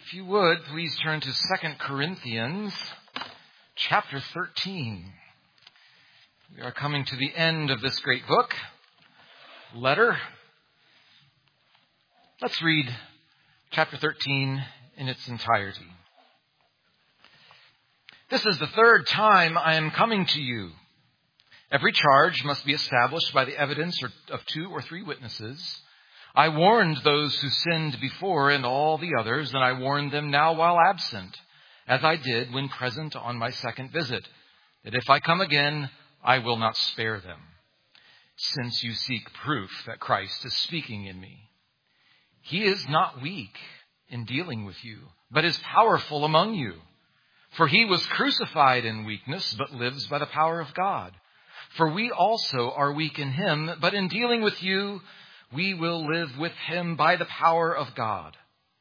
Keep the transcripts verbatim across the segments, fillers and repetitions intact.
If you would, please turn to Second Corinthians chapter thirteen. We are coming to the end of this great book, letter. Let's read chapter thirteen in its entirety. This is the third time I am coming to you. Every charge must be established by the evidence of two or three witnesses. I warned those who sinned before and all the others, and I warn them now while absent, as I did when present on my second visit, that if I come again, I will not spare them, since you seek proof that Christ is speaking in me. He is not weak in dealing with you, but is powerful among you. For he was crucified in weakness, but lives by the power of God. For we also are weak in him, but in dealing with you, we will live with him by the power of God.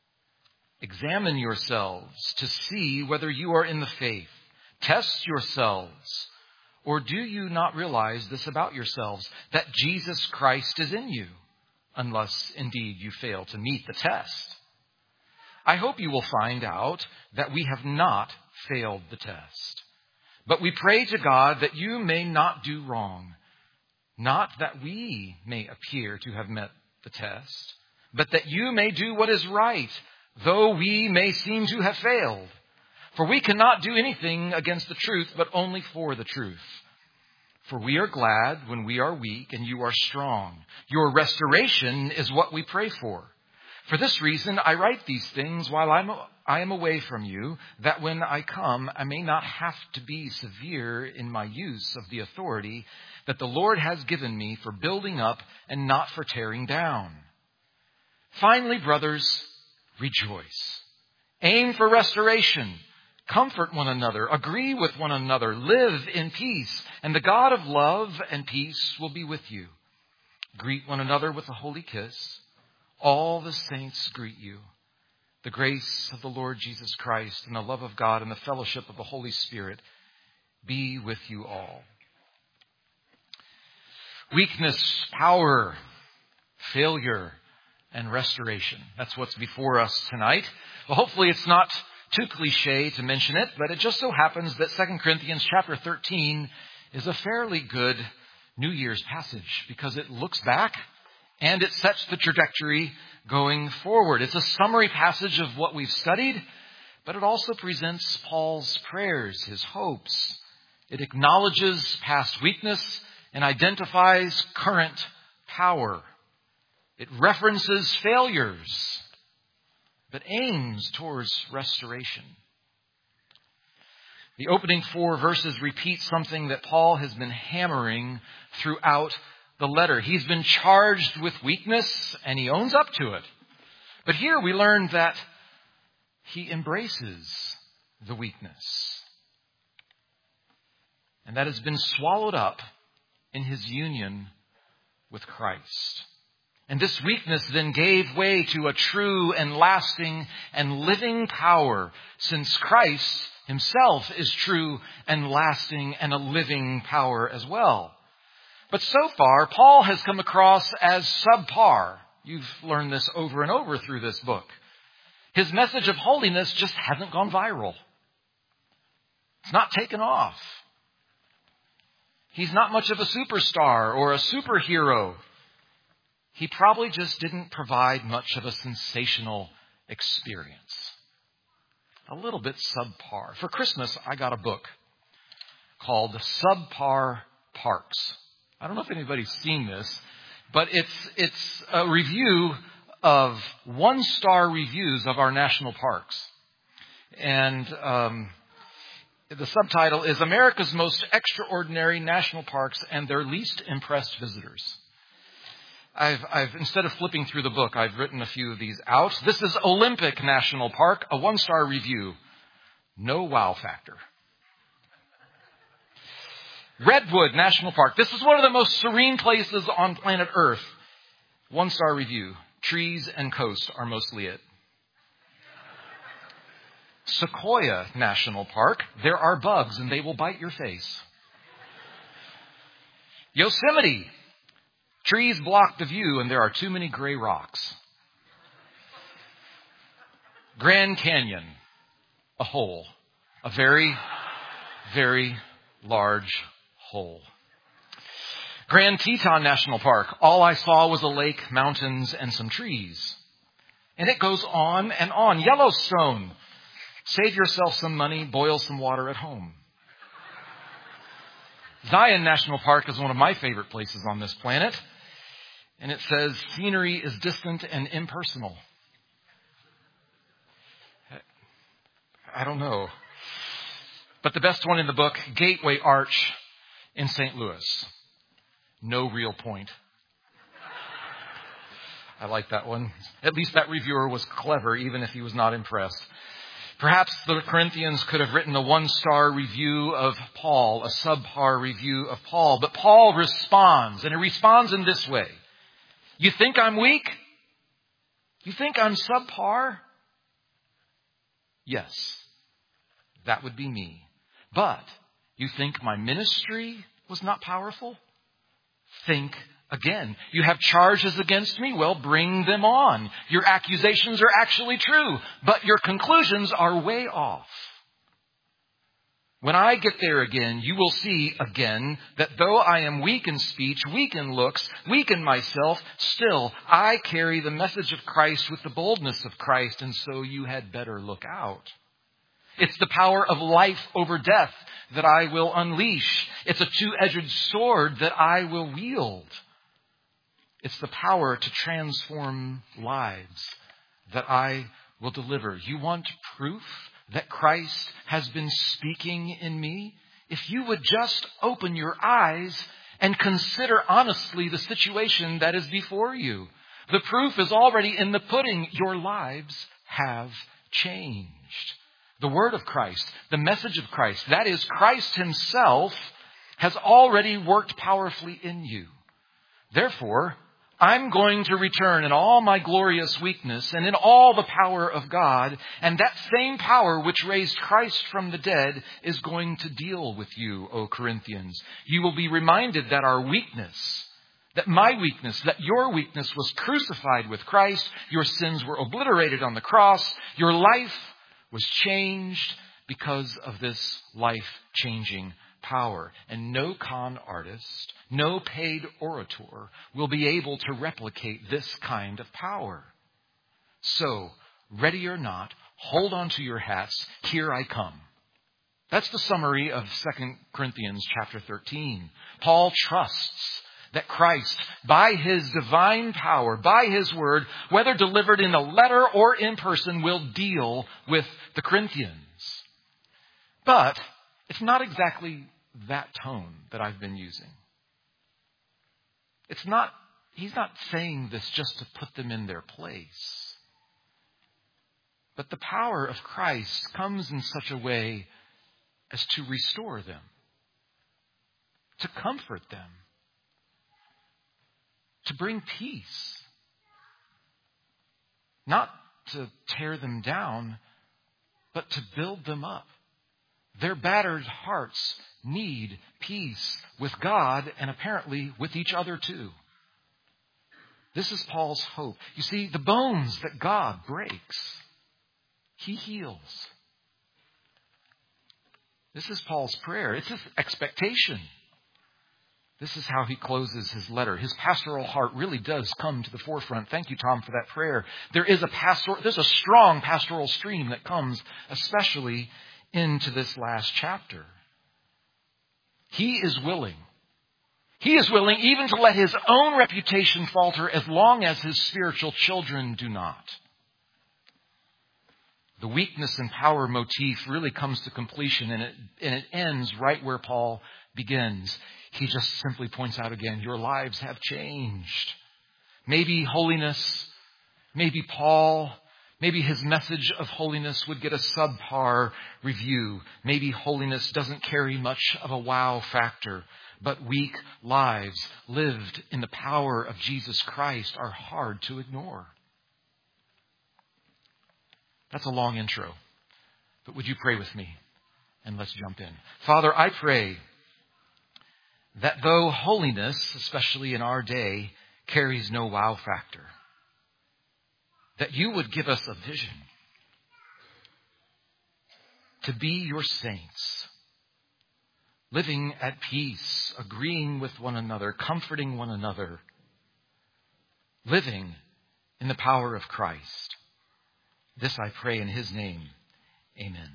Examine yourselves to see whether you are in the faith. Test yourselves. Or do you not realize this about yourselves, that Jesus Christ is in you, unless indeed you fail to meet the test? I hope you will find out that we have not failed the test. But we pray to God that you may not do wrong. Not that we may appear to have met the test, but that you may do what is right, though we may seem to have failed. For we cannot do anything against the truth, but only for the truth. For we are glad when we are weak and you are strong. Your restoration is what we pray for. For this reason, I write these things while I'm, I am away from you, that when I come, I may not have to be severe in my use of the authority that the Lord has given me for building up and not for tearing down. Finally, brothers, rejoice. Aim for restoration. Comfort one another. Agree with one another. Live in peace. And the God of love and peace will be with you. Greet one another with a holy kiss. All the saints greet you. The grace of the Lord Jesus Christ and the love of God and the fellowship of the Holy Spirit be with you all. Weakness, power, failure, and restoration. That's what's before us tonight. Well, hopefully it's not too cliche to mention it, but it just so happens that Second Corinthians chapter thirteen is a fairly good New Year's passage because it looks back and it sets the trajectory going forward. It's a summary passage of what we've studied, but it also presents Paul's prayers, his hopes. It acknowledges past weakness and identifies current power. It references failures, but aims towards restoration. The opening four verses repeat something that Paul has been hammering throughout the letter. He's been charged with weakness, and he owns up to it. But here we learn that he embraces the weakness. And that has been swallowed up in his union with Christ. And this weakness then gave way to a true and lasting and living power, since Christ himself is true and lasting and a living power as well. But so far, Paul has come across as subpar. You've learned this over and over through this book. His message of holiness just hasn't gone viral. It's not taken off. He's not much of a superstar or a superhero. He probably just didn't provide much of a sensational experience. A little bit subpar. For Christmas, I got a book called Subpar Parks. I don't know if anybody's seen this, but it's it's a review of one-star reviews of our national parks. And um, the subtitle is America's Most Extraordinary National Parks and Their Least Impressed Visitors. I've, I've instead of flipping through the book, I've written a few of these out. This is Olympic National Park, a one-star review. No wow factor. Redwood National Park. This is one of the most serene places on planet Earth. One-star review. Trees and coast are mostly it. Sequoia National Park. There are bugs and they will bite your face. Yosemite. Trees block the view and there are too many gray rocks. Grand Canyon, a hole, a very, very large hole. Grand Teton National Park, all I saw was a lake, mountains, and some trees. And it goes on and on. Yellowstone, save yourself some money, boil some water at home. Zion National Park is one of my favorite places on this planet. And it says, scenery is distant and impersonal. I don't know. But the best one in the book, Gateway Arch in Saint Louis. No real point. I like that one. At least that reviewer was clever, even if he was not impressed. Perhaps the Corinthians could have written a one-star review of Paul, a subpar review of Paul. But Paul responds, and he responds in this way. You think I'm weak? You think I'm subpar? Yes, that would be me. But you think my ministry was not powerful? Think again. You have charges against me? Well, bring them on. Your accusations are actually true, but your conclusions are way off. When I get there again, you will see again that though I am weak in speech, weak in looks, weak in myself, still I carry the message of Christ with the boldness of Christ, and so you had better look out. It's the power of life over death that I will unleash. It's a two-edged sword that I will wield. It's the power to transform lives that I will deliver. You want proof that Christ has been speaking in me? If you would just open your eyes and consider honestly the situation that is before you. The proof is already in the pudding. Your lives have changed. The word of Christ, the message of Christ, that is Christ himself, has already worked powerfully in you. Therefore, I'm going to return in all my glorious weakness and in all the power of God. And that same power which raised Christ from the dead is going to deal with you, O Corinthians. You will be reminded that our weakness, that my weakness, that your weakness was crucified with Christ. Your sins were obliterated on the cross. Your life was changed because of this life-changing power. And no con artist, no paid orator will be able to replicate this kind of power. So, ready or not, hold on to your hats. Here I come. That's the summary of Second Corinthians chapter thirteen. Paul trusts that Christ, by his divine power, by his word, whether delivered in a letter or in person, will deal with the Corinthians. But it's not exactly that tone that I've been using. It's not, he's not saying this just to put them in their place. But the power of Christ comes in such a way as to restore them, to comfort them, to bring peace, not to tear them down, but to build them up. Their battered hearts need peace with God and apparently with each other too. This is Paul's hope. You see, the bones that God breaks, he heals. This is Paul's prayer. It's his expectation. This is how he closes his letter. His pastoral heart really does come to the forefront. Thank you, Tom, for that prayer. There is a pastoral, there's a strong pastoral stream that comes, especially into this last chapter. He is willing. He is willing even to let his own reputation falter as long as his spiritual children do not. The weakness and power motif really comes to completion, and it, and it ends right where Paul begins. He just simply points out again, your lives have changed. Maybe holiness, maybe Paul, maybe his message of holiness would get a subpar review. Maybe holiness doesn't carry much of a wow factor. But weak lives lived in the power of Jesus Christ are hard to ignore. That's a long intro. But would you pray with me? And let's jump in. Father, I pray that though holiness, especially in our day, carries no wow factor, that you would give us a vision. to be your saints, living at peace, agreeing with one another, comforting one another, living in the power of Christ. This I pray in his name. Amen.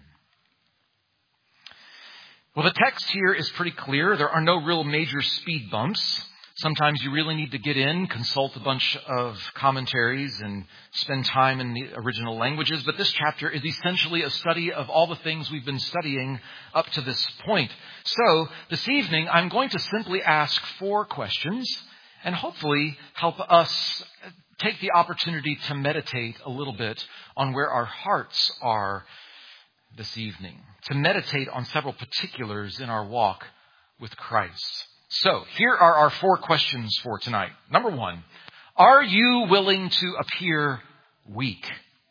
Well, the text here is pretty clear. There are no real major speed bumps. Sometimes you really need to get in, consult a bunch of commentaries, and spend time in the original languages. But this chapter is essentially a study of all the things we've been studying up to this point. So this evening, I'm going to simply ask four questions and hopefully help us take the opportunity to meditate a little bit on where our hearts are this evening, to meditate on several particulars in our walk with Christ. So, here are our four questions for tonight. Number one, are you willing to appear weak?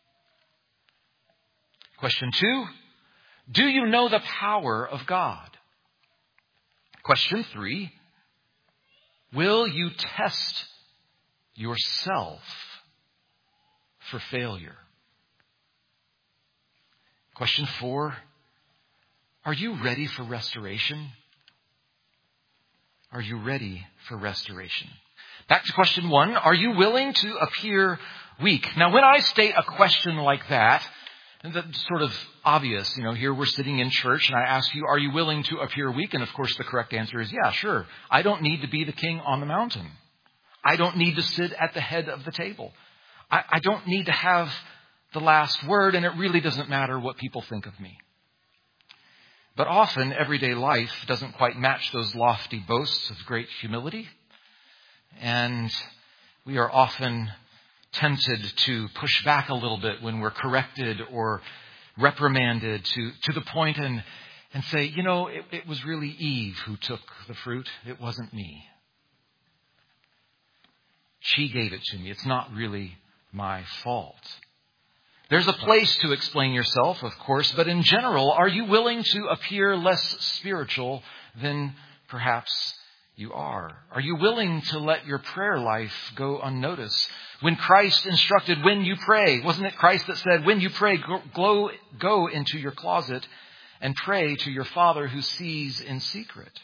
Question two, do you know the power of God? Question three, will you test yourself for failure? Question four, are you ready for restoration? Are you ready for restoration? Back to question one. Are you willing to appear weak? Now, when I state a question like that, that's sort of obvious. You know, here we're sitting in church and I ask you, are you willing to appear weak? And of course, the correct answer is, yeah, sure. I don't need to be the king on the mountain. I don't need to sit at the head of the table. I, I don't need to have the last word, and it really doesn't matter what people think of me. But often, everyday life doesn't quite match those lofty boasts of great humility. And we are often tempted to push back a little bit when we're corrected or reprimanded to, to the point and, and say, you know, it, it was really Eve who took the fruit. It wasn't me. She gave it to me. It's not really my fault. There's a place to explain yourself, of course, but in general, are you willing to appear less spiritual than perhaps you are? Are you willing to let your prayer life go unnoticed? When Christ instructed when you pray, wasn't it Christ that said, when you pray, go, go into your closet and pray to your Father who sees in secret?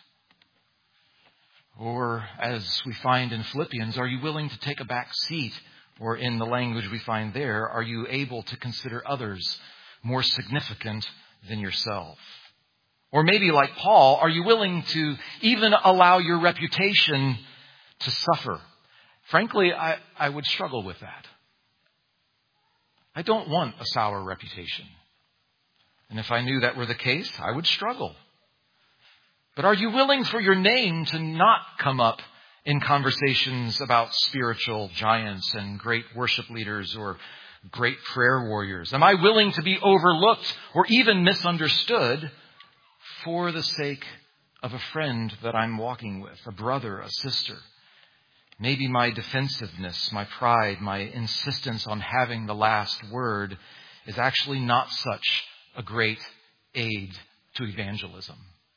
Or, as we find in Philippians, are you willing to take a back seat? Or in the language we find there, are you able to consider others more significant than yourself? Or maybe like Paul, are you willing to even allow your reputation to suffer? Frankly, I, I would struggle with that. I don't want a sour reputation. And if I knew that were the case, I would struggle. But are you willing for your name to not come up in conversations about spiritual giants and great worship leaders or great prayer warriors? Am I willing to be overlooked or even misunderstood for the sake of a friend that I'm walking with, a brother, a sister? Maybe my defensiveness, my pride, my insistence on having the last word is actually not such a great aid to evangelism.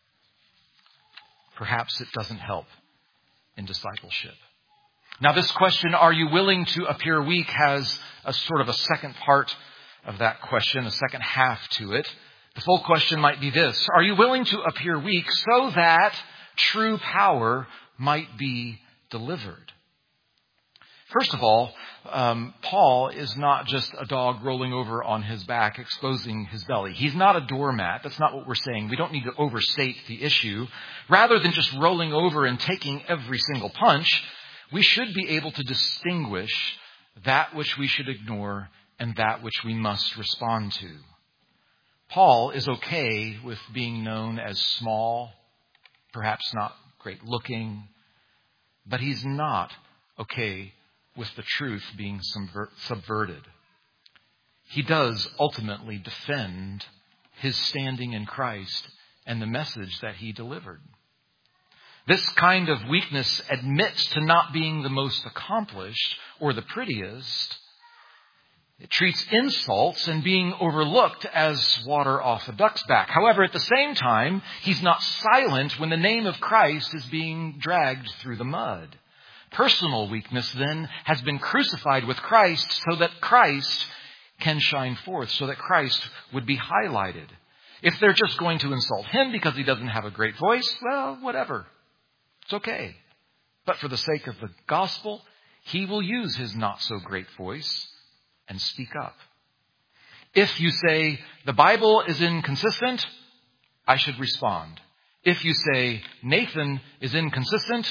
Perhaps it doesn't help in discipleship. Now, this question, are you willing to appear weak, has a sort of a second part of that question, a second half to it. The full question might be this: are you willing to appear weak so that true power might be delivered? First of all, um, Paul is not just a dog rolling over on his back, exposing his belly. He's not a doormat. That's not what we're saying. We don't need to overstate the issue. Rather than just rolling over and taking every single punch, we should be able to distinguish that which we should ignore and that which we must respond to. Paul is okay with being known as small, perhaps not great looking, but he's not okay with the truth being subverted. He does ultimately defend his standing in Christ and the message that he delivered. This kind of weakness admits to not being the most accomplished or the prettiest. It treats insults and being overlooked as water off a duck's back. However, at the same time, he's not silent when the name of Christ is being dragged through the mud. Personal weakness, then, has been crucified with Christ so that Christ can shine forth, so that Christ would be highlighted. If they're just going to insult him because he doesn't have a great voice, well, whatever. It's okay. But for the sake of the gospel, he will use his not so great voice and speak up. If you say, the Bible is inconsistent, I should respond. If you say, Nathan is inconsistent,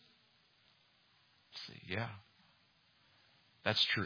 see, yeah, that's true.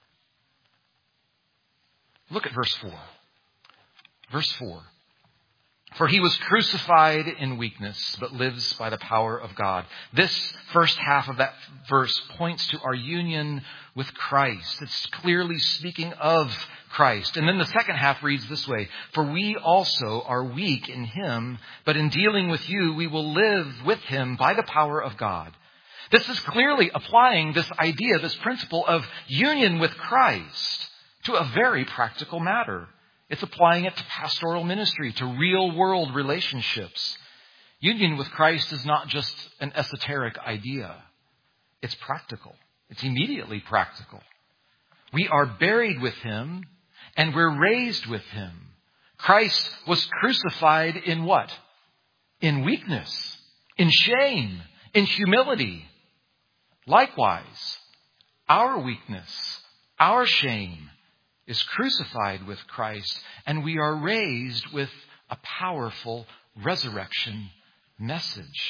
Look at verse four. Verse four. For he was crucified in weakness, but lives by the power of God. This first half of that verse points to our union with Christ. It's clearly speaking of Christ. And then the second half reads this way. For we also are weak in him, but in dealing with you, we will live with him by the power of God. This is clearly applying this idea, this principle of union with Christ to a very practical matter. It's applying it to pastoral ministry, to real world relationships. Union with Christ is not just an esoteric idea. It's practical. It's immediately practical. We are buried with him and we're raised with him. Christ was crucified in what? In weakness, in shame, in humility. Likewise, our weakness, our shame, is crucified with Christ, and we are raised with a powerful resurrection message.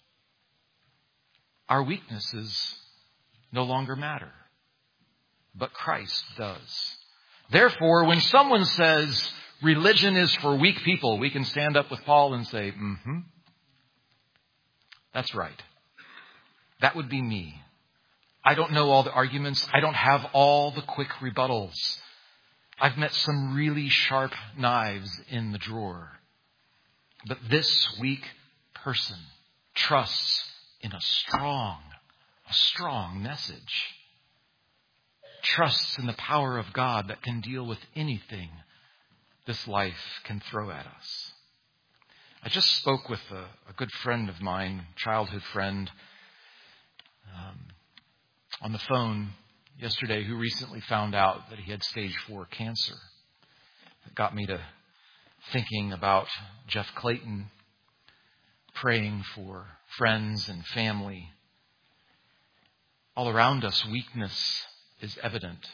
Our weaknesses no longer matter, but Christ does. Therefore, when someone says religion is for weak people, we can stand up with Paul and say, mm-hmm, that's right. That would be me. I don't know all the arguments. I don't have all the quick rebuttals. I've met some really sharp knives in the drawer. But this weak person trusts in a strong, a strong message. Trusts in the power of God that can deal with anything this life can throw at us. I just spoke with a, a good friend of mine, childhood friend, um, on the phone yesterday, who recently found out that he had stage four cancer. It got me to thinking about Jeff Clayton, praying for friends and family. All around us, weakness is evident.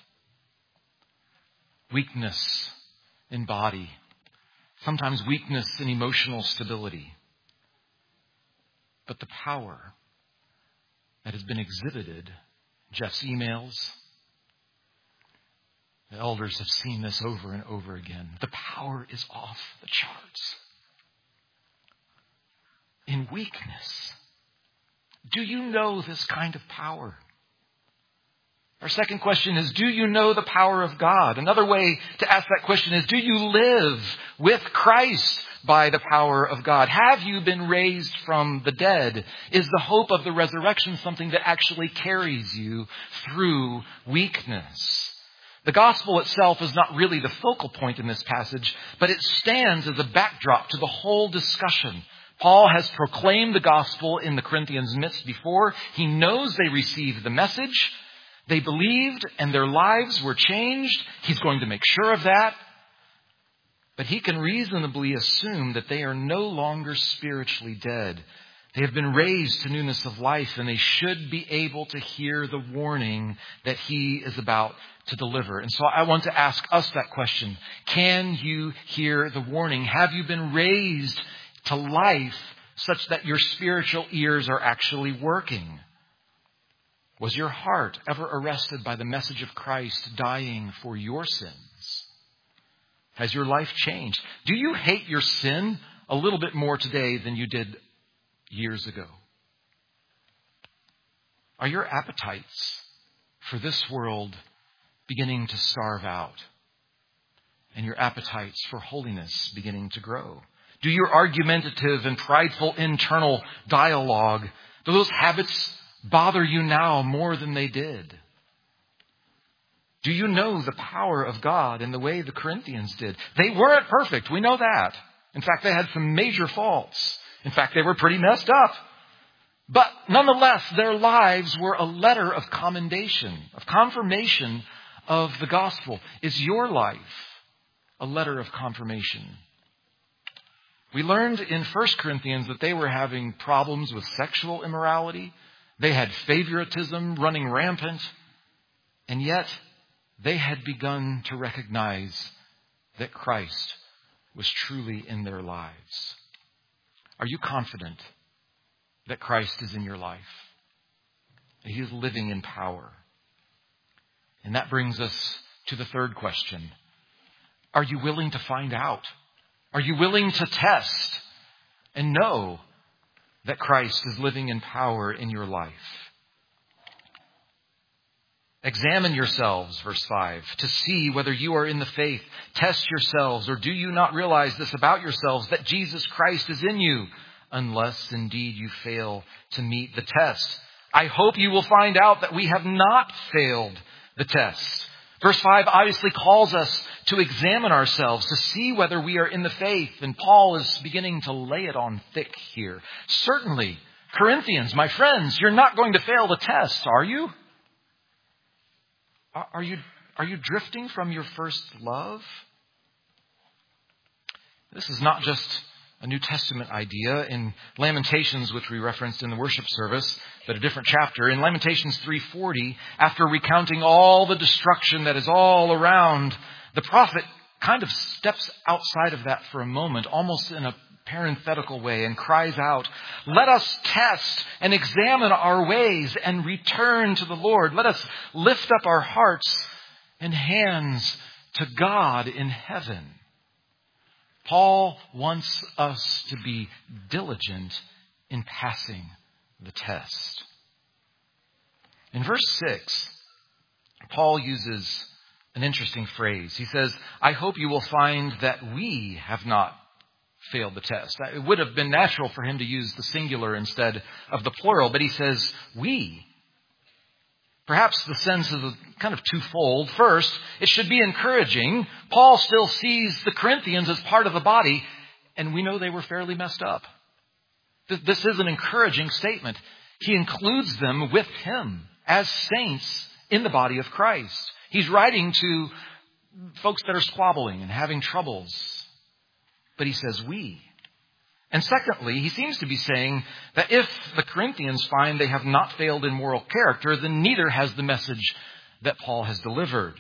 Weakness in body. Sometimes weakness in emotional stability. But the power that has been exhibited, Jeff's emails, the elders have seen this over and over again. The power is off the charts. In weakness. Do you know this kind of power? Our second question is, do you know the power of God? Another way to ask that question is, do you live with Christ by the power of God? Have you been raised from the dead? Is the hope of the resurrection something that actually carries you through weakness? The gospel itself is not really the focal point in this passage, but it stands as a backdrop to the whole discussion. Paul has proclaimed the gospel in the Corinthians' midst before. He knows they received the message. They believed and their lives were changed. He's going to make sure of that. But he can reasonably assume that they are no longer spiritually dead. They have been raised to newness of life, and they should be able to hear the warning that he is about to deliver. And so I want to ask us that question. Can you hear the warning? Have you been raised to life such that your spiritual ears are actually working? Was your heart ever arrested by the message of Christ dying for your sins? Has your life changed? Do you hate your sin a little bit more today than you did years ago? Are your appetites for this world beginning to starve out? And your appetites for holiness beginning to grow? Do your argumentative and prideful internal dialogue, do those habits bother you now more than they did? Do you know the power of God in the way the Corinthians did? They weren't perfect. We know that. In fact, they had some major faults. In fact, they were pretty messed up. But nonetheless, their lives were a letter of commendation, of confirmation of the gospel. Is your life a letter of confirmation We learned in First Corinthians that they were having problems with sexual immorality. They had favoritism running rampant. And yet, they had begun to recognize that Christ was truly in their lives. Are you confident that Christ is in your life? That He is living in power? And that brings us to the third question. Are you willing to find out? Are you willing to test and know that Christ is living in power in your life? Examine yourselves, verse five, to see whether you are in the faith. Test yourselves, or do you not realize this about yourselves, that Jesus Christ is in you, unless indeed you fail to meet the test. I hope you will find out that we have not failed the test. Verse five obviously calls us to examine ourselves, to see whether we are in the faith. And Paul is beginning to lay it on thick here. Certainly, Corinthians, my friends, you're not going to fail the test, are you? Are you, are you drifting from your first love? This is not just a New Testament idea. In Lamentations, which we referenced in the worship service, but a different chapter, in Lamentations three forty, after recounting all the destruction that is all around, the prophet kind of steps outside of that for a moment, almost in a parenthetical way, and cries out, let us test and examine our ways and return to the Lord. Let us lift up our hearts and hands to God in heaven. Paul wants us to be diligent in passing the test. In verse six, Paul uses an interesting phrase. He says, I hope you will find that we have not failed the test. It would have been natural for him to use the singular instead of the plural, but he says, we. Perhaps the sense is kind of twofold. First, it should be encouraging. Paul still sees the Corinthians as part of the body, and we know they were fairly messed up. This is an encouraging statement. He includes them with him as saints in the body of Christ. He's writing to folks that are squabbling and having troubles. But he says we. And secondly, he seems to be saying that if the Corinthians find they have not failed in moral character, then neither has the message that Paul has delivered.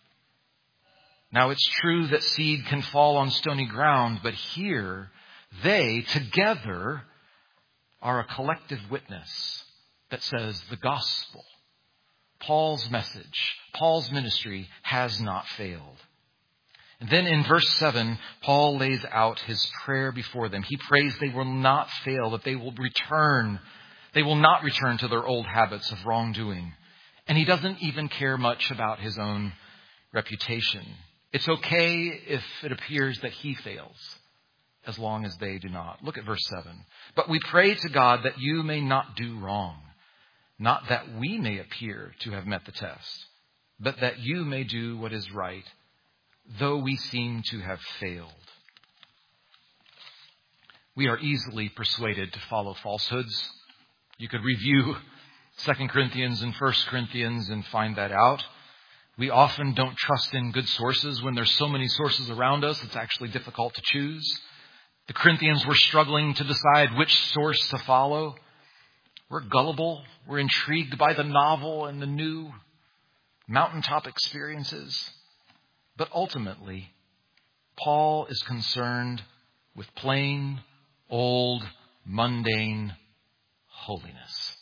Now, it's true that seed can fall on stony ground, but here they together are a collective witness that says the gospel, Paul's message, Paul's ministry has not failed. And then in verse seven, Paul lays out his prayer before them. He prays they will not fail, that they will return. They will not return to their old habits of wrongdoing. And he doesn't even care much about his own reputation. It's okay if it appears that he fails, as long as they do not. Look at verse seven. But we pray to God that you may not do wrong, not that we may appear to have met the test, but that you may do what is right, though we seem to have failed. We are easily persuaded to follow falsehoods. You could review Second Corinthians and First Corinthians and find that out. We often don't trust in good sources when there's so many sources around us. It's actually difficult to choose. The Corinthians were struggling to decide which source to follow. We're gullible. We're intrigued by the novel and the new mountaintop experiences. But ultimately, Paul is concerned with plain, old, mundane holiness.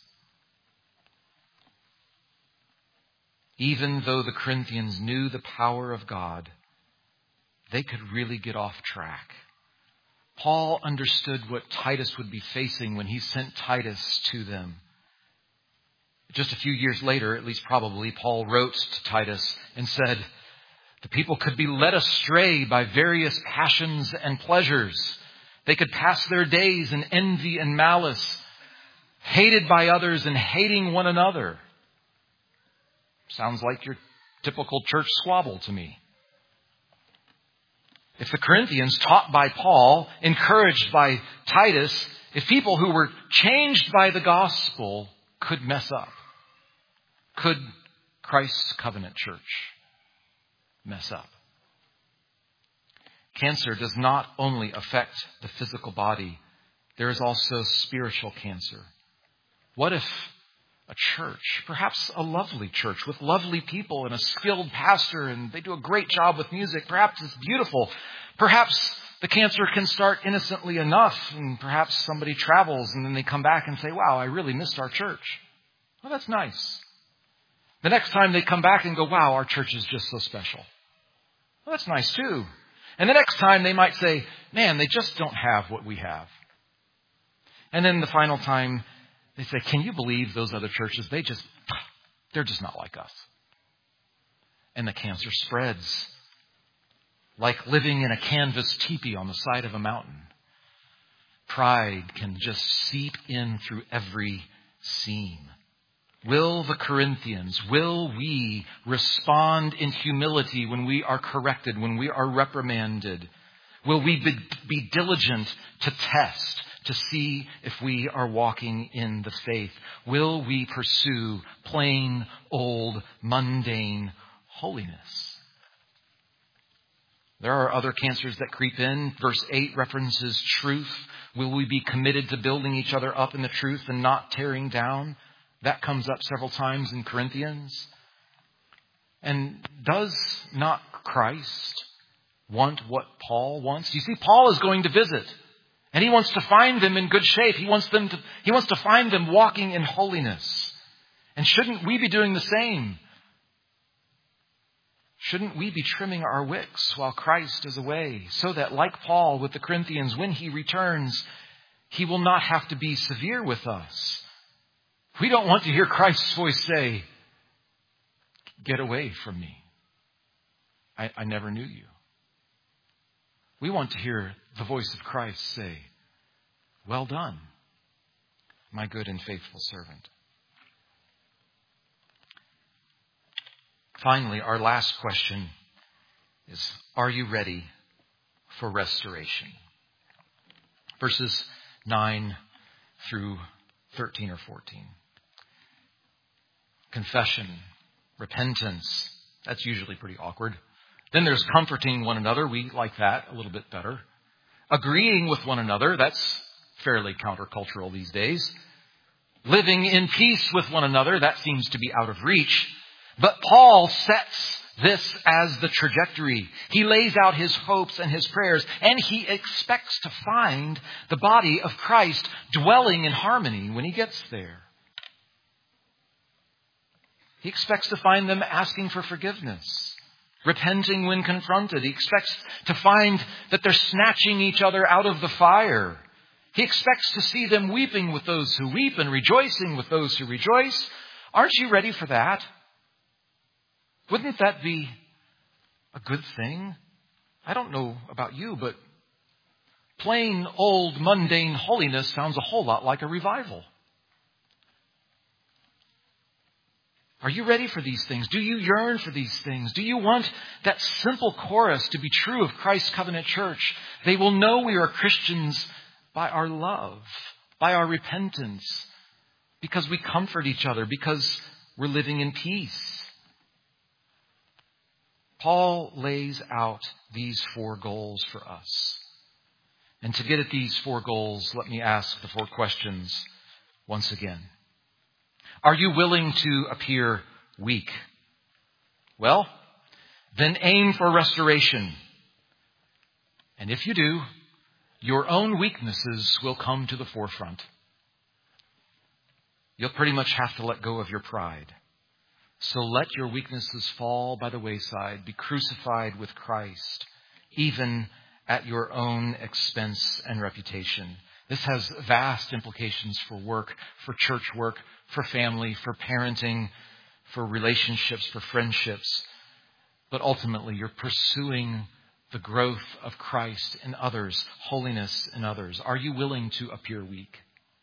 Even though the Corinthians knew the power of God, they could really get off track. Paul understood what Titus would be facing when he sent Titus to them. Just a few years later, at least probably, Paul wrote to Titus and said, the people could be led astray by various passions and pleasures. They could pass their days in envy and malice, hated by others and hating one another. Sounds like your typical church squabble to me. If the Corinthians, taught by Paul, encouraged by Titus, if people who were changed by the gospel could mess up, could Christ's covenant church mess up? Cancer does not only affect the physical body, there is also spiritual cancer. What if a church, perhaps a lovely church with lovely people and a skilled pastor, and they do a great job with music, perhaps it's beautiful. Perhaps the cancer can start innocently enough, and perhaps somebody travels and then they come back and say, wow, I really missed our church. Well, that's nice. The next time they come back and go, wow, our church is just so special. Well, that's nice too. And the next time they might say, man, they just don't have what we have. And then the final time they say, can you believe those other churches? They just, they're just not like us. And the cancer spreads like living in a canvas teepee on the side of a mountain. Pride can just seep in through every seam. Will the Corinthians, will we respond in humility when we are corrected, when we are reprimanded? Will we be, be diligent to test, to see if we are walking in the faith? Will we pursue plain, old, mundane holiness? There are other cancers that creep in. Verse eight references truth. Will we be committed to building each other up in the truth and not tearing down? That comes up several times in Corinthians. And does not Christ want what Paul wants? You see, Paul is going to visit. And he wants to find them in good shape. He wants them to, he wants to find them walking in holiness. And shouldn't we be doing the same? Shouldn't we be trimming our wicks while Christ is away, so that, like Paul with the Corinthians, when he returns, he will not have to be severe with us? We don't want to hear Christ's voice say, get away from me. I, I never knew you. We want to hear the voice of Christ say, well done, my good and faithful servant. Finally, our last question is, are you ready for restoration? Verses nine through thirteen or fourteen. Confession, repentance, that's usually pretty awkward. Then there's comforting one another. We like that a little bit better. Agreeing with one another, that's fairly countercultural these days. Living in peace with one another, that seems to be out of reach. But Paul sets this as the trajectory. He lays out his hopes and his prayers, and he expects to find the body of Christ dwelling in harmony when he gets there. He expects to find them asking for forgiveness, repenting when confronted. He expects to find that they're snatching each other out of the fire. He expects to see them weeping with those who weep and rejoicing with those who rejoice. Aren't you ready for that? Wouldn't that be a good thing? I don't know about you, but plain old mundane holiness sounds a whole lot like a revival. Are you ready for these things? Do you yearn for these things? Do you want that simple chorus to be true of Christ's Covenant Church? They will know we are Christians by our love, by our repentance, because we comfort each other, because we're living in peace. Paul lays out these four goals for us. And to get at these four goals, let me ask the four questions once again. Are you willing to appear weak? Well, then aim for restoration. And if you do, your own weaknesses will come to the forefront. You'll pretty much have to let go of your pride. So let your weaknesses fall by the wayside. Be crucified with Christ, even at your own expense and reputation. This has vast implications for work, for church work, for family, for parenting, for relationships, for friendships. But ultimately, you're pursuing the growth of Christ in others, holiness in others. Are you willing to appear weak?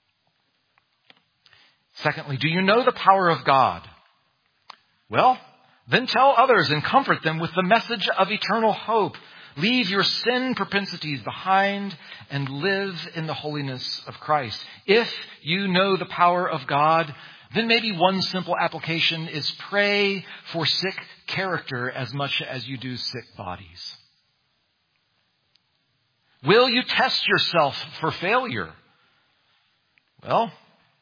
Secondly, do you know the power of God? Well, then tell others and comfort them with the message of eternal hope. Leave your sin propensities behind and live in the holiness of Christ. If you know the power of God, then maybe one simple application is pray for sick character as much as you do sick bodies. Will you test yourself for failure? Well,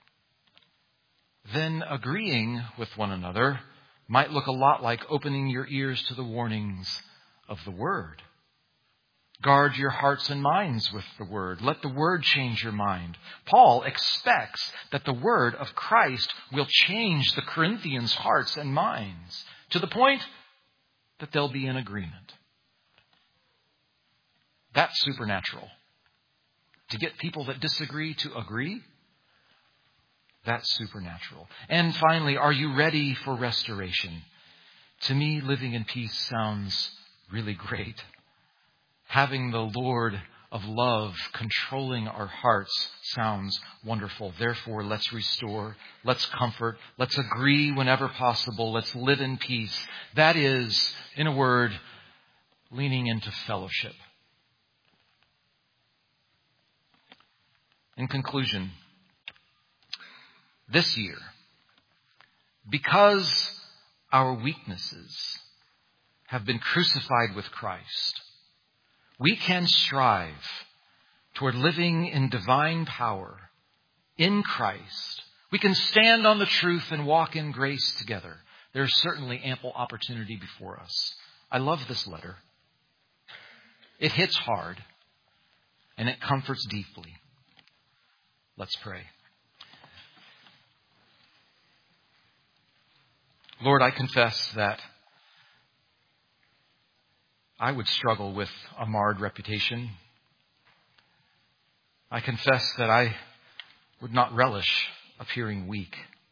then agreeing with one another might look a lot like opening your ears to the warnings of the Word. Guard your hearts and minds with the Word. Let the Word change your mind. Paul expects that the Word of Christ will change the Corinthians' hearts and minds to the point that they'll be in agreement. That's supernatural. To get people that disagree to agree, that's supernatural. And finally, are you ready for restoration? To me, living in peace sounds really great. Having the Lord of love controlling our hearts sounds wonderful. Therefore, let's restore, let's comfort, let's agree whenever possible, let's live in peace. That is, in a word, leaning into fellowship. In conclusion, this year, because our weaknesses have been crucified with Christ, we can strive toward living in divine power in Christ. We can stand on the truth and walk in grace together. There's certainly ample opportunity before us. I love this letter. It hits hard and it comforts deeply. Let's pray. Lord, I confess that I would struggle with a marred reputation. I confess that I would not relish appearing weak.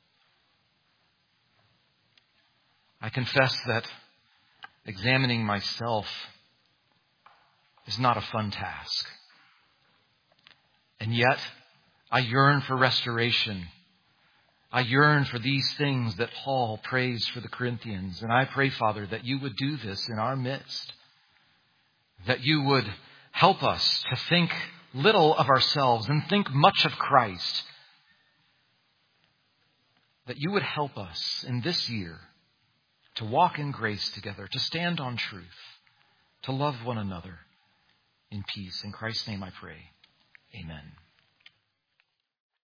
I confess that examining myself is not a fun task. And yet, I yearn for restoration. I yearn for these things that Paul prays for the Corinthians. And I pray, Father, that you would do this in our midst. That you would help us to think little of ourselves and think much of Christ. That you would help us in this year to walk in grace together, to stand on truth, to love one another in peace. In Christ's name I pray. Amen.